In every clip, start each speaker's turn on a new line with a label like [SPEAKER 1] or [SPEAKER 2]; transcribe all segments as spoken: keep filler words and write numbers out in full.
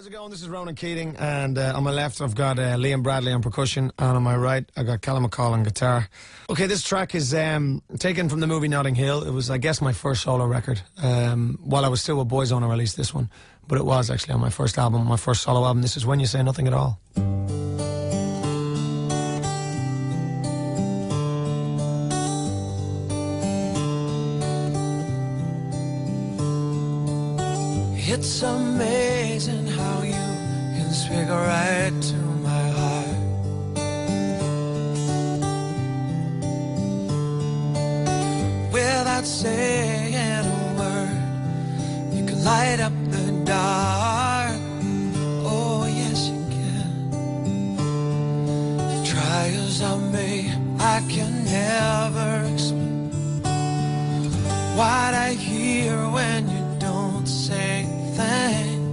[SPEAKER 1] How's it going? This is Ronan Keating, and uh, on my left I've got uh, Liam Bradley on percussion, and on my right I've got Callum McCall on guitar. Okay, this track is um, taken from the movie Notting Hill. It was, I guess, my first solo record. Um, while I was still with Boyzone, I released this one, but it was actually on my first album, my first solo album. This is When You Say Nothing at All.
[SPEAKER 2] It's amazing how you can speak right to my heart. Without saying a word, you can light up the dark. Oh, yes, you can. Try as I may, I can never explain what I hear when you don't say thing.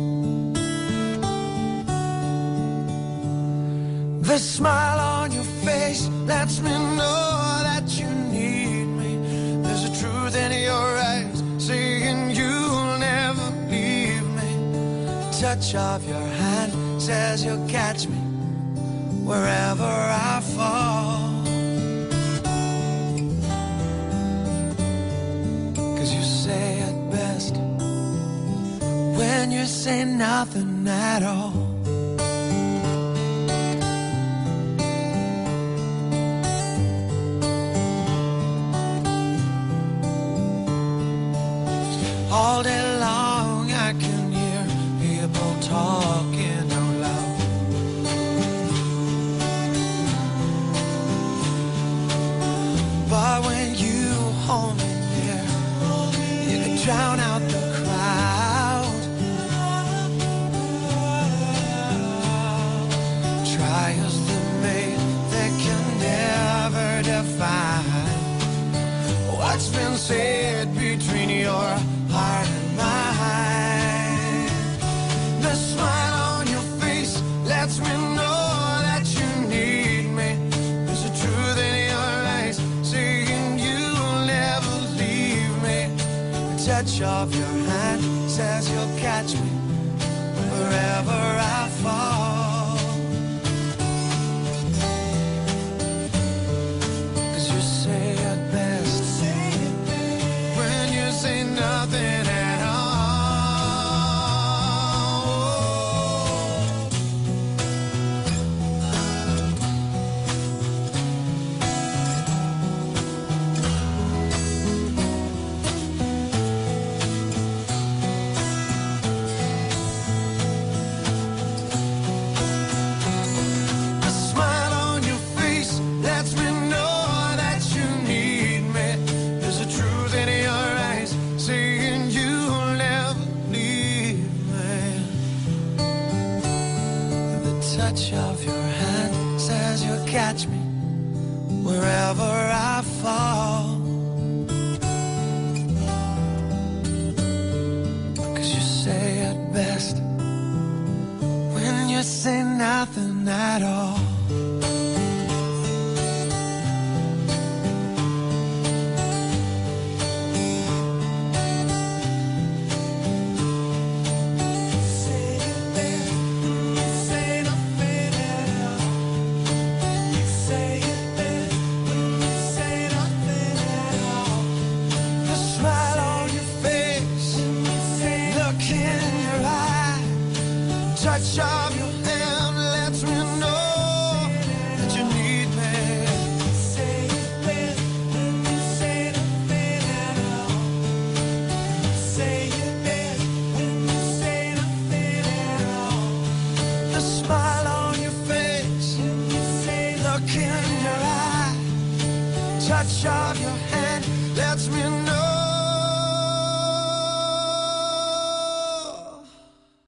[SPEAKER 2] The smile on your face lets me know that you need me. There's a truth in your eyes saying you'll never leave me. Touch of your hand says you'll catch me wherever I fall. 'Cause you say it best when you say nothing at all. All day long I can hear people talking out loud. But when you hold me near, you can drown out the crowd. Trials that made, they can never define what's been said between your heart and mine. The smile on your face lets me know that you need me. There's a truth in your eyes saying you'll never leave me. The touch of your hand says you'll catch me wherever I fall. 'Cause you say it best when you say nothing at all. The smile on your face lets me know that you need me. There's a truth in your eyes saying you'll never leave me. The touch of your hand says you'll catch me wherever I fall. 'Cause you say it best when you say nothing at all. The smile on your face, look in your eye, touch of your hand lets me know that you need me. Say it best when you say nothing at all. Say it best when you say nothing at all. The smile on your face, look in your eye, touch of your hand lets me know